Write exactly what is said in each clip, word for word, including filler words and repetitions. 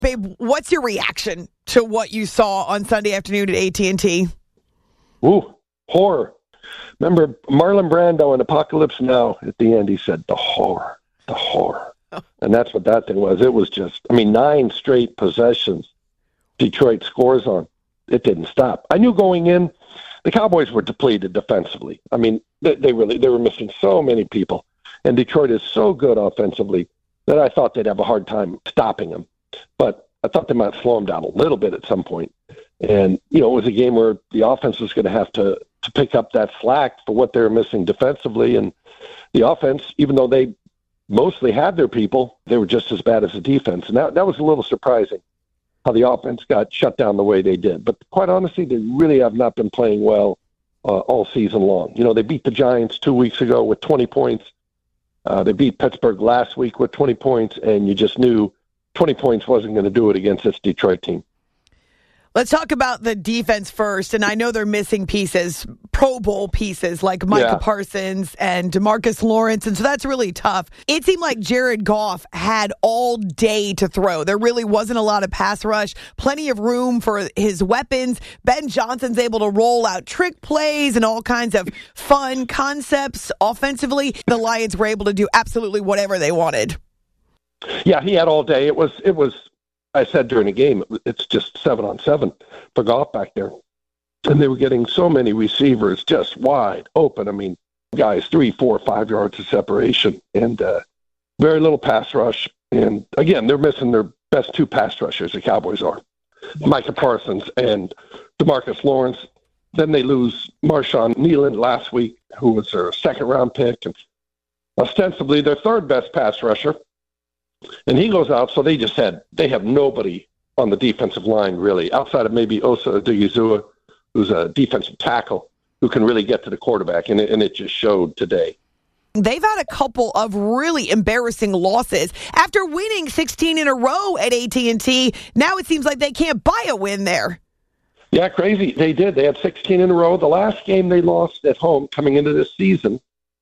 Babe, what's your reaction to what you saw on Sunday afternoon at A T and T? Ooh, horror. Remember Marlon Brando in Apocalypse Now? At the end, he said, the horror, the horror. Oh. And that's what that thing was. It was just, I mean, nine straight possessions Detroit scores on. It didn't stop. I knew going in, the Cowboys were depleted defensively. I mean, they, they really, they were missing so many people. And Detroit is so good offensively that I thought they'd have a hard time stopping them. But I thought they might slow them down a little bit at some point. And, you know, it was a game where the offense was going to have to, to pick up that slack for what they were missing defensively. And the offense, even though they mostly had their people, they were just as bad as the defense. And that, that was a little surprising how the offense got shut down the way they did. But quite honestly, they really have not been playing well uh, all season long. You know, they beat the Giants two weeks ago with twenty points. Uh, they beat Pittsburgh last week with twenty points, and you just knew twenty points wasn't going to do it against this Detroit team. Let's talk about the defense first, and I know they're missing pieces, Pro Bowl pieces like Micah yeah. Parsons and DeMarcus Lawrence, and so that's really tough. It seemed like Jared Goff had all day to throw. There really wasn't a lot of pass rush, plenty of room for his weapons. Ben Johnson's able to roll out trick plays and all kinds of fun concepts offensively. The Lions were able to do absolutely whatever they wanted. Yeah, he had all day. It was, it was, I said during the game, it's just seven on seven for Goff back there. And they were getting so many receivers just wide open. I mean, guys, three, four, five yards of separation and uh, very little pass rush. And again, they're missing their best two pass rushers, the Cowboys are, Micah Parsons and DeMarcus Lawrence. Then they lose Marshawn Nealand last week, who was their second round pick and ostensibly their third best pass rusher. And he goes out, so they just had, they have nobody on the defensive line, really, outside of maybe Osa Odighizuwa, who's a defensive tackle, who can really get to the quarterback, and it, and it just showed today. They've had a couple of really embarrassing losses. After winning sixteen in a row at A T and T, now it seems like they can't buy a win there. Yeah, crazy. They did. They had sixteen in a row. The last game they lost at home coming into this season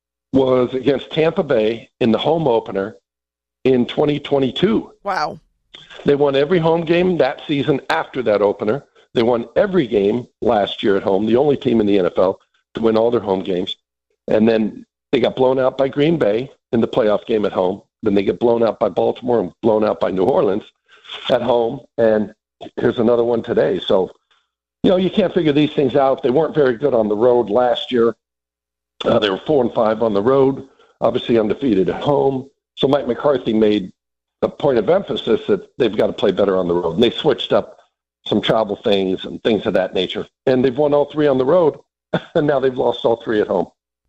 was against Tampa Bay in the home opener in twenty twenty-two. Wow. They won every home game that season after that opener. They won every game last year at home, the only team in the N F L to win all their home games. And then they got blown out by Green Bay in the playoff game at home. Then they get blown out by Baltimore and blown out by New Orleans at home. And here's another one today. So, you know, you can't figure these things out. They weren't very good on the road last year. Uh, they were four and five on the road, obviously undefeated at home. So Mike McCarthy made a point of emphasis that they've got to play better on the road. And they switched up some travel things and things of that nature. And they've won all three on the road, and now they've lost all three at home.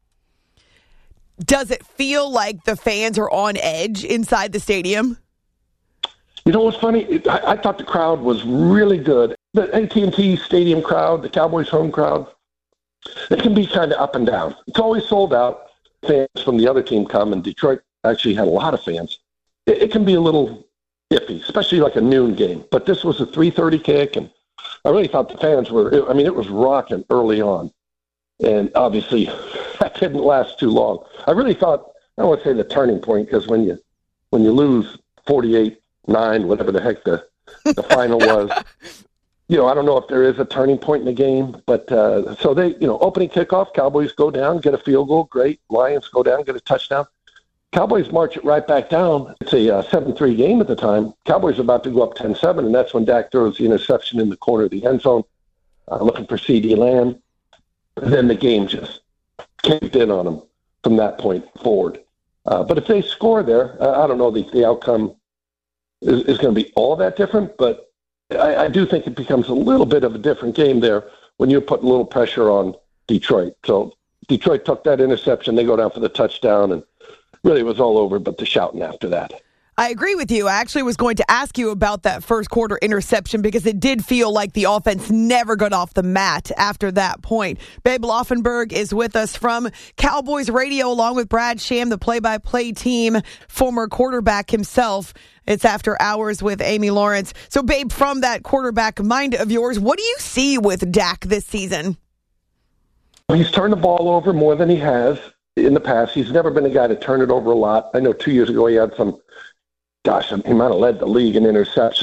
Does it feel like the fans are on edge inside the stadium? You know what's funny? I, I thought the crowd was really good. The A T and T Stadium crowd, the Cowboys home crowd, it can be kind of up and down. It's always sold out. Fans from the other team come, and Detroit actually had a lot of fans. It, it can be a little iffy, especially like a noon game. But this was a three thirty kick, and I really thought the fans were, I mean, it was rocking early on. And obviously, that didn't last too long. I really thought, I don't want to say the turning point, because when you when you lose forty-eight nine, whatever the heck the, the final was, you know, I don't know if there is a turning point in the game. But uh, so they, you know, opening kickoff, Cowboys go down, get a field goal, great. Lions go down, get a touchdown. Cowboys march it right back down. It's a uh, seven three game at the time. Cowboys are about to go up ten seven, and that's when Dak throws the interception in the corner of the end zone, uh, looking for CeeDee Lamb. And then the game just caved in on them from that point forward. Uh, but if they score there, uh, I don't know, the, the outcome is, is going to be all that different, but I, I do think it becomes a little bit of a different game there when you're putting a little pressure on Detroit. So Detroit took that interception, they go down for the touchdown, and really it was all over but the shouting after that. I agree with you. I actually was going to ask you about that first quarter interception because it did feel like the offense never got off the mat after that point. Babe Laufenberg is with us from Cowboys Radio along with Brad Sham, the play-by-play team, former quarterback himself. It's After Hours with Amy Lawrence. So, Babe, from that quarterback mind of yours, what do you see with Dak this season? He's turned the ball over more than he has in the past. He's never been a guy to turn it over a lot. I know two years ago he had some Gosh, he might have led the league in interceptions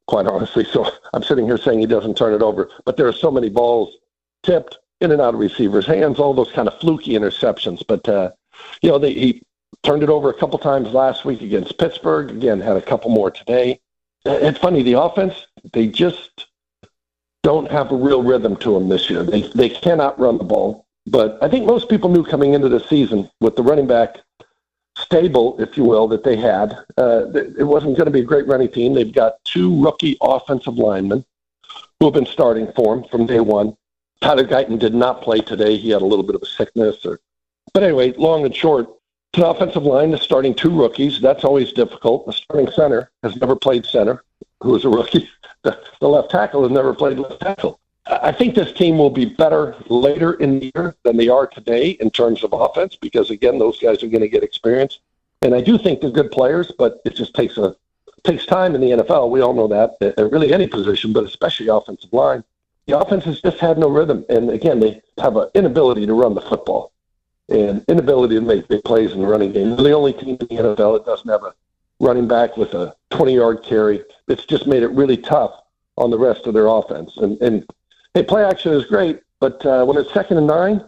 quite honestly. So I'm sitting here saying he doesn't turn it over. But there are so many balls tipped in and out of receivers' hands, all those kind of fluky interceptions. But, uh, you know, they, he turned it over a couple times last week against Pittsburgh. Again, had a couple more today. It's funny, the offense, they just don't have a real rhythm to them this year. They they cannot run the ball. But I think most people knew coming into the season with the running back stable, if you will, that they had, uh, it wasn't going to be a great running team. They've got two rookie offensive linemen who have been starting for them from day one. Tyler Guyton did not play today. He had a little bit of a sickness. Or, but anyway, long and short, the offensive line is starting two rookies. That's always difficult. The starting center has never played center, who is a rookie. The, the left tackle has never played left tackle. I think this team will be better later in the year than they are today in terms of offense because, again, those guys are going to get experience. And I do think they're good players, but it just takes a takes time in the N F L. We all know that, at really any position, but especially offensive line. The offense has just had no rhythm. And, again, they have an inability to run the football and inability to make big plays in the running game. They're the only team in the N F L that doesn't have a running back with a twenty-yard carry. It's just made it really tough on the rest of their offense. And, and hey, play action is great, but uh, when it's second and nine,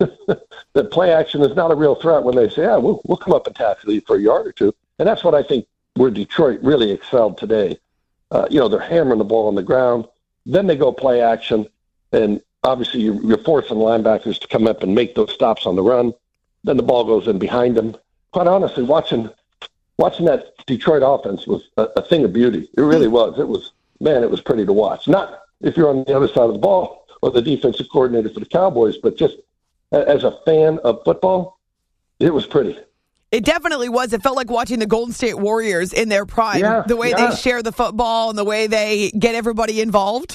the play action is not a real threat when they say, yeah, we'll, we'll come up and tackle you for a yard or two. And that's what I think where Detroit really excelled today. Uh, you know, they're hammering the ball on the ground. Then they go play action, and obviously you're, you're forcing linebackers to come up and make those stops on the run. Then the ball goes in behind them. Quite honestly, watching watching that Detroit offense was a, a thing of beauty. It really was. It was, man, it was pretty to watch. Not if you're on the other side of the ball or the defensive coordinator for the Cowboys, but just as a fan of football, it was pretty. It definitely was. It felt like watching the Golden State Warriors in their prime, yeah, the way yeah. they share the football and the way they get everybody involved.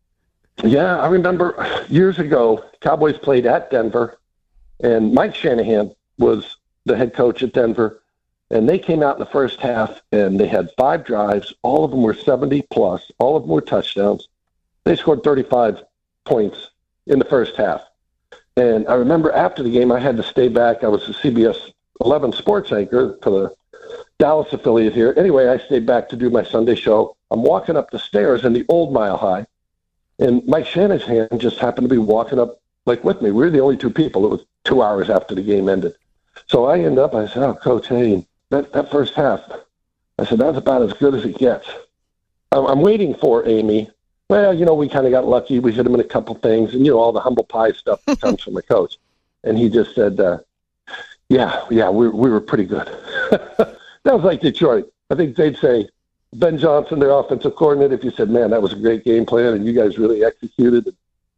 Yeah, I remember years ago, Cowboys played at Denver, and Mike Shanahan was the head coach at Denver, and they came out in the first half, and they had five drives. All of them were seventy plus. All of them were touchdowns. They scored thirty-five points in the first half. And I remember after the game, I had to stay back. I was a C B S eleven sports anchor for the Dallas affiliate here. Anyway, I stayed back to do my Sunday show. I'm walking up the stairs in the old Mile High, and Mike Shanahan just happened to be walking up like with me. We were the only two people. It was two hours after the game ended. So I end up, I said, oh, Coach, hey, that, that first half, I said, that's about as good as it gets. I'm, I'm waiting for Amy. Well, you know, we kind of got lucky. We hit him in a couple things, and, you know, all the humble pie stuff that comes from the coach. And he just said, uh, yeah, yeah, we, we were pretty good. That was like Detroit. I think they'd say, Ben Johnson, their offensive coordinator, if you said, man, that was a great game plan, and you guys really executed.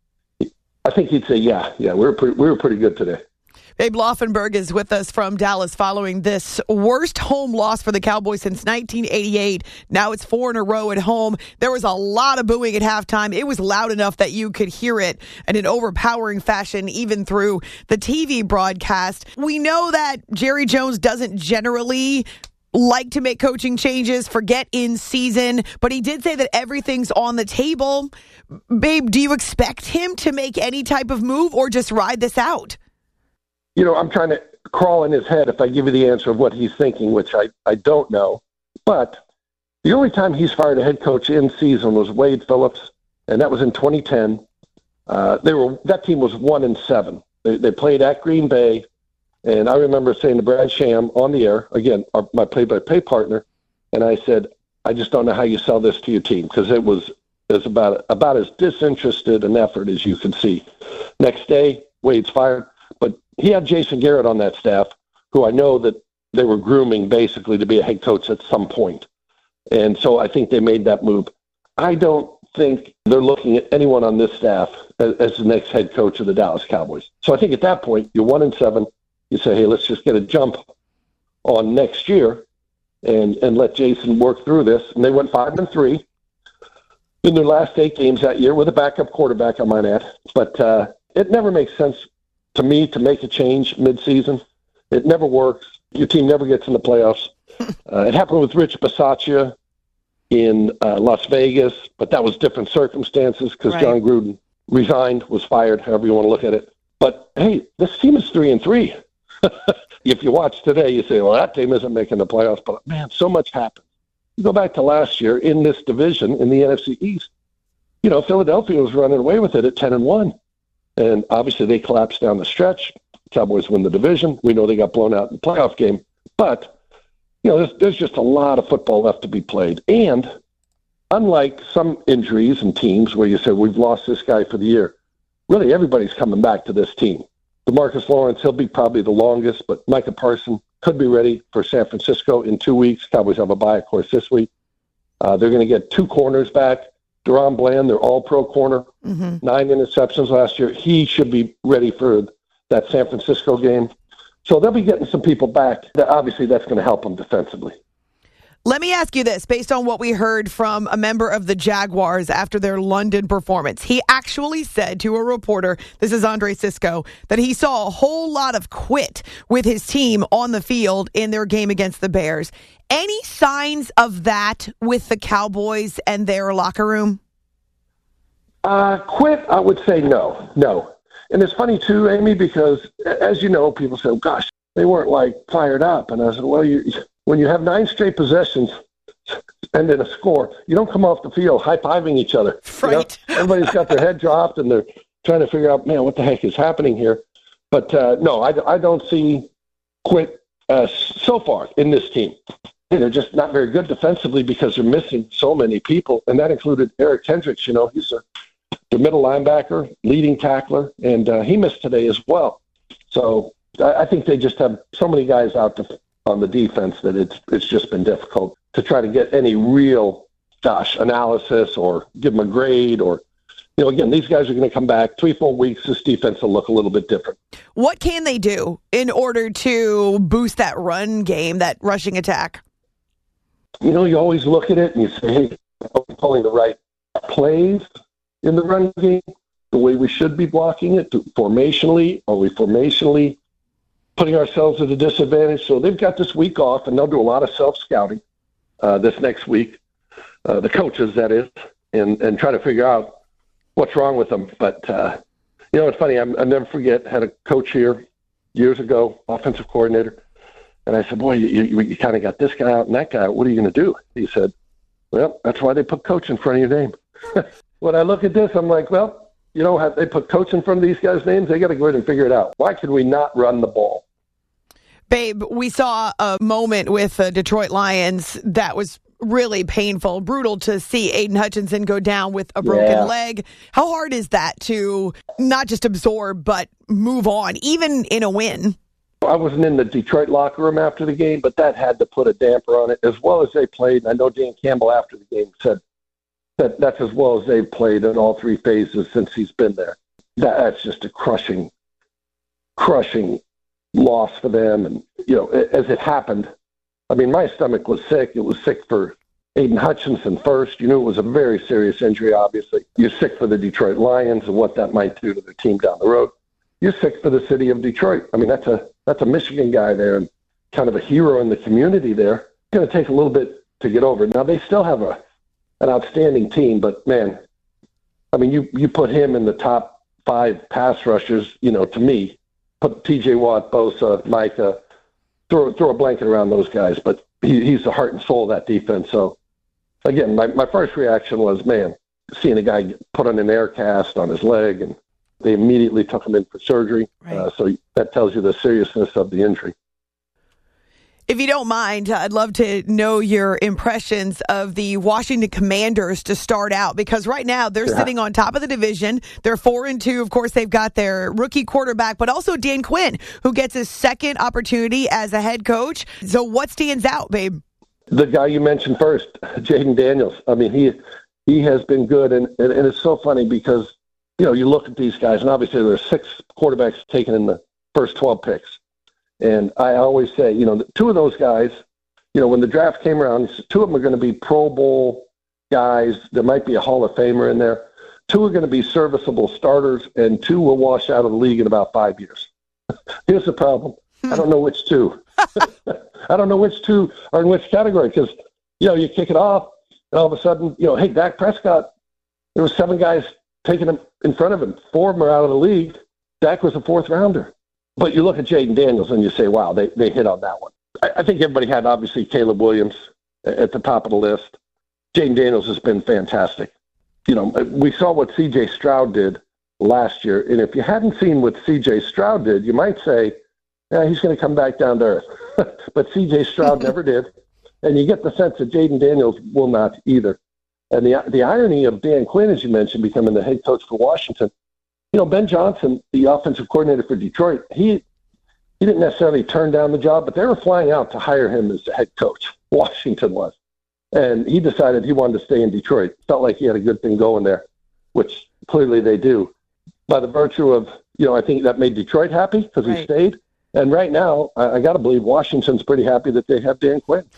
I think he'd say, yeah, yeah, we were pretty, we were pretty good today. Babe Laufenberg is with us from Dallas following this worst home loss for the Cowboys since nineteen eighty-eight. Now it's four in a row at home. There was a lot of booing at halftime. It was loud enough that you could hear it in an overpowering fashion, even through the T V broadcast. We know that Jerry Jones doesn't generally like to make coaching changes, forget in season, but he did say that everything's on the table. Babe, do you expect him to make any type of move or just ride this out? You know, I'm trying to crawl in his head if I give you the answer of what he's thinking, which I, I don't know. But the only time he's fired a head coach in season was Wade Phillips, and that was in twenty ten. Uh, they were that team was one and seven. They, they played at Green Bay, and I remember saying to Brad Sham on the air, again, our, my play-by-play partner, and I said, I just don't know how you sell this to your team, because it was, it was about, about as disinterested an effort as you could see. Next day, Wade's fired. But he had Jason Garrett on that staff, who I know that they were grooming basically to be a head coach at some point. And so I think they made that move. I don't think they're looking at anyone on this staff as, as the next head coach of the Dallas Cowboys. So I think at that point, you're one and seven. You say, hey, let's just get a jump on next year and, and let Jason work through this. And they went five and three in their last eight games that year with a backup quarterback, I might add. But uh, it never makes sense to me to make a change mid-season. It never works. Your team never gets in the playoffs. Uh, it happened with Rich Bisaccia in uh, Las Vegas, but that was different circumstances because right. John Gruden resigned, was fired, however you want to look at it. But, hey, this team is three and three. If you watch today, you say, well, that team isn't making the playoffs. But, man, so much happened. You go back to last year in this division in the N F C East, you know, Philadelphia was running away with it at ten and one. And obviously they collapsed down the stretch. Cowboys win the division. We know they got blown out in the playoff game. But, you know, there's, there's just a lot of football left to be played. And unlike some injuries and teams where you say, we've lost this guy for the year, really everybody's coming back to this team. DeMarcus Lawrence, he'll be probably the longest, but Micah Parsons could be ready for San Francisco in two weeks. Cowboys have a bye, of course, this week. Uh, they're going to get two corners back. Deron Bland, their all-pro corner, mm-hmm. nine interceptions last year. He should be ready for that San Francisco game. So they'll be getting some people back. That obviously, that's going to help them defensively. Let me ask you this, based on what we heard from a member of the Jaguars after their London performance. He actually said to a reporter, this is Andre Cisco, that he saw a whole lot of quit with his team on the field in their game against the Bears. Any signs of that with the Cowboys and their locker room? Uh, quit, I would say no, no. And it's funny, too, Amy, because, as you know, people say, oh, gosh, they weren't, like, fired up. And I said, well, you... when you have nine straight possessions and then a score, you don't come off the field high-fiving each other. Right. You know? Everybody's got their head dropped, and they're trying to figure out, man, what the heck is happening here? But, uh, no, I, I don't see quit uh, so far in this team. They're just not very good defensively because they're missing so many people, and that included Eric Kendricks. You know, he's a, the middle linebacker, leading tackler, and uh, he missed today as well. So I, I think they just have so many guys out to on the defense that it's it's just been difficult to try to get any real, gosh, analysis or give them a grade or, you know, again, these guys are going to come back three, four weeks. This defense will look a little bit different. What can they do in order to boost that run game, that rushing attack? You know, you always look at it and you say, hey, are we calling the right plays in the run game, the way we should be blocking it, formationally? Are we formationally putting ourselves at a disadvantage? So they've got this week off, and they'll do a lot of self-scouting uh, this next week, uh, the coaches, that is, and, and try to figure out what's wrong with them. But, uh, you know, it's funny. I'm, I'll never forget, had a coach here years ago, offensive coordinator, and I said, boy, you, you, you kind of got this guy out and that guy out. What are you going to do? He said, well, that's why they put coach in front of your name. When I look at this, I'm like, well, you know, have they put coach in front of these guys' names? They got to go ahead and figure it out. Why could we not run the ball? Babe, we saw a moment with the Detroit Lions that was really painful, brutal to see Aiden Hutchinson go down with a broken yeah. leg. How hard is that to not just absorb, but move on, even in a win? I wasn't in the Detroit locker room after the game, but that had to put a damper on it as well as they played. And I know Dan Campbell after the game said that that's as well as they've played in all three phases since he's been there. That, that's just a crushing, crushing loss for them. And, you know, as it happened, I mean, my stomach was sick. It was sick for Aiden Hutchinson first. You knew it was a very serious injury, obviously. You're sick for the Detroit Lions and what that might do to the team down the road. You're sick for the city of Detroit. I mean, that's a that's a Michigan guy there and kind of a hero in the community there. It's going to take a little bit to get over. Now, they still have a an outstanding team, but, man, I mean, you, you put him in the top five pass rushers, you know, to me, put T J Watt, Bosa, Micah, throw, throw a blanket around those guys. But he, he's the heart and soul of that defense. So, again, my, my first reaction was, man, seeing a guy put on an air cast on his leg, and they immediately took him in for surgery. Right. Uh, so that tells you the seriousness of the injury. If you don't mind, I'd love to know your impressions of the Washington Commanders to start out, because right now they're yeah. sitting on top of the division. They're four and two. Of course, they've got their rookie quarterback, but also Dan Quinn, who gets his second opportunity as a head coach. So what stands out, babe? The guy you mentioned first, Jaden Daniels. I mean, he he has been good, and, and, and it's so funny because, you know, you look at these guys, and obviously there are six quarterbacks taken in the first twelve picks. And I always say, you know, two of those guys, you know, when the draft came around, two of them are going to be Pro Bowl guys. There might be a Hall of Famer in there. Two are going to be serviceable starters, and two will wash out of the league in about five years. Here's the problem. I don't know which two. I don't know which two are in which category because, you know, you kick it off, and all of a sudden, you know, hey, Dak Prescott, there were seven guys taking him in front of him. Four of them are out of the league. Dak was a fourth rounder. But you look at Jaden Daniels and you say, wow, they, they hit on that one. I, I think everybody had, obviously, Caleb Williams at the top of the list. Jaden Daniels has been fantastic. You know, we saw what C J Stroud did last year, and if you hadn't seen what C J Stroud did, you might say, yeah, he's going to come back down to earth. But C J Stroud never did, and you get the sense that Jaden Daniels will not either. And the the irony of Dan Quinn, as you mentioned, becoming the head coach for Washington, you know, Ben Johnson, the offensive coordinator for Detroit, he he didn't necessarily turn down the job, but they were flying out to hire him as the head coach. Washington was. And he decided he wanted to stay in Detroit. Felt like he had a good thing going there, which clearly they do. By the virtue of, you know, I think that made Detroit happy because right. he stayed. And right now, I, I got to believe Washington's pretty happy that they have Dan Quinn.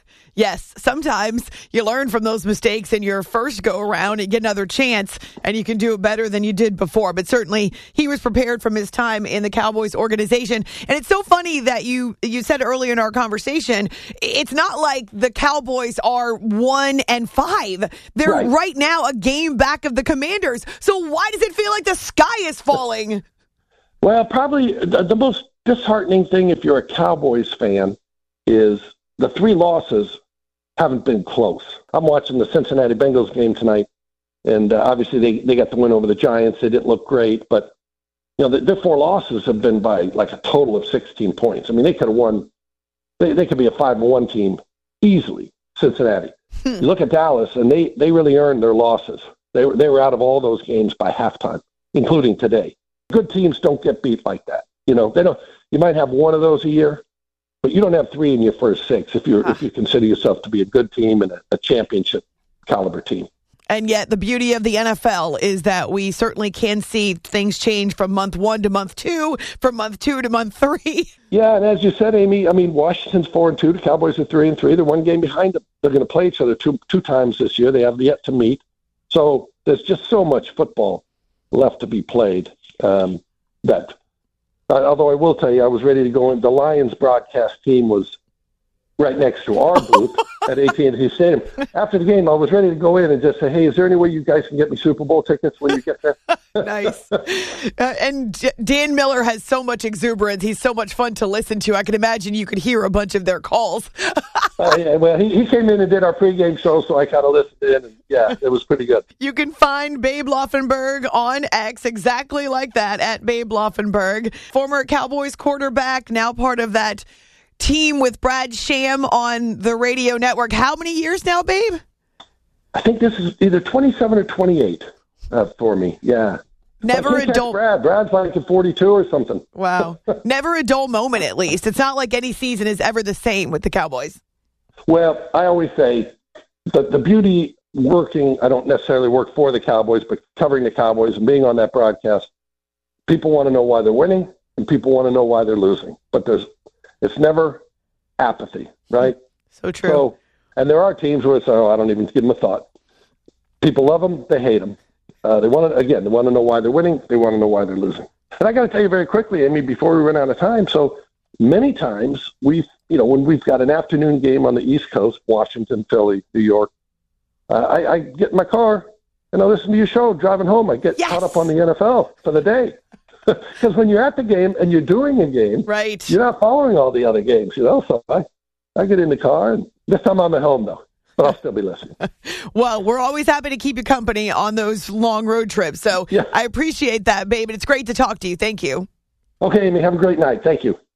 Yes, sometimes you learn from those mistakes in your first go-around and get another chance, and you can do it better than you did before. But certainly, he was prepared from his time in the Cowboys organization. And it's so funny that you you said earlier in our conversation, it's not like the Cowboys are one and five. They're right, right now a game back of the Commanders. So why does it feel like the sky is falling? Well, probably the, the most disheartening thing if you're a Cowboys fan is the three losses haven't been close. I'm watching the Cincinnati Bengals game tonight, and uh, obviously they, they got the win over the Giants. They didn't look great, but you know the, their four losses have been by like a total of sixteen points. I mean, they could have won. They, they could be a five and one team easily, Cincinnati. Hmm. You look at Dallas, and they, they really earned their losses. They were, they were out of all those games by halftime, including today. Good teams don't get beat like that. You know, they don't. You might have one of those a year, but you don't have three in your first six if you if you consider yourself to be a good team and a, a championship caliber team. And yet the beauty of the N F L is that we certainly can see things change from month one to month two, from month two to month three. Yeah, and as you said, Amy, I mean, Washington's four and two. The Cowboys are three and three. They're one game behind them. They're going to play each other two two times this year. They have yet to meet. So there's just so much football left to be played um, that. Uh, although I will tell you, I was ready to go in. The Lions broadcast team was right next to our booth at A T and T Stadium. After the game, I was ready to go in and just say, hey, is there any way you guys can get me Super Bowl tickets when you get there? Nice. Uh, and J- Dan Miller has so much exuberance. He's so much fun to listen to. I can imagine you could hear a bunch of their calls. uh, yeah, well, he, he came in and did our pregame show, so I kind of listened in, and yeah, it was pretty good. You can find Babe Laufenberg on X exactly like that, at Babe Laufenberg. Former Cowboys quarterback, now part of that team with Brad Sham on the radio network. How many years now, Babe? I think this is either twenty-seven or twenty-eight uh, for me, yeah. Never a dull Brad. Brad's like at forty-two or something. Wow. Never a dull moment, at least. It's not like any season is ever the same with the Cowboys. Well, I always say the, the beauty working, I don't necessarily work for the Cowboys, but covering the Cowboys and being on that broadcast, people want to know why they're winning and people want to know why they're losing. But there's it's never apathy, right? So true. So, and there are teams where it's, oh, I don't even give them a thought. People love them, they hate them. Uh, they want to, again, they want to know why they're winning, they want to know why they're losing. And I got to tell you very quickly, Amy, before we run out of time, so many times we've, you know, when we've got an afternoon game on the East Coast, Washington, Philly, New York, uh, I, I get in my car and I listen to your show driving home. I get yes. caught up on the N F L for the day. Because when you're at the game and you're doing a game, right, you're not following all the other games, you know. So I, I get in the car, and this time I'm at home, though. But I'll still be listening. Well, we're always happy to keep you company on those long road trips. So yeah. I appreciate that, babe. And it's great to talk to you. Thank you. Okay, Amy. Have a great night. Thank you.